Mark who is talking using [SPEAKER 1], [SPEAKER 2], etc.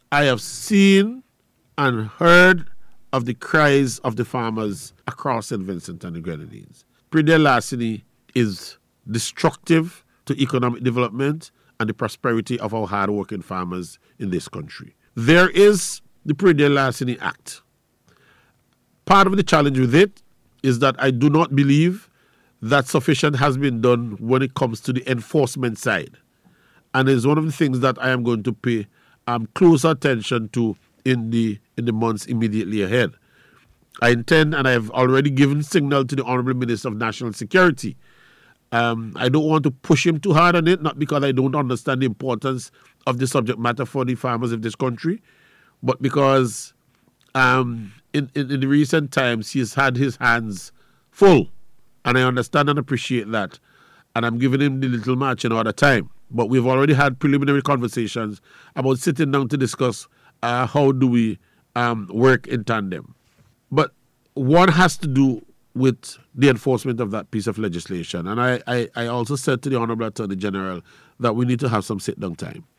[SPEAKER 1] I have seen and heard of the cries of the farmers across St. Vincent and the Grenadines. Pre-deal larceny is destructive to economic development and the prosperity of our hard-working farmers in this country. There is the Pre-deal Larceny Act. Part of the challenge with it is that I do not believe that sufficient has been done when it comes to the enforcement side. And it's one of the things that I am going to pay close attention to in the months immediately ahead. I intend, and I have already given signal to the Honorable Minister of National Security. I don't want to push him too hard on it, not because I don't understand the importance of the subject matter for the farmers of this country, but because in the recent times he's had his hands full, and I understand and appreciate that, and I'm giving him the little marching order time. But we've already had preliminary conversations about sitting down to discuss how do we work in tandem. But one has to do with the enforcement of that piece of legislation. And I also said to the Honorable Attorney General that we need to have some sit-down time.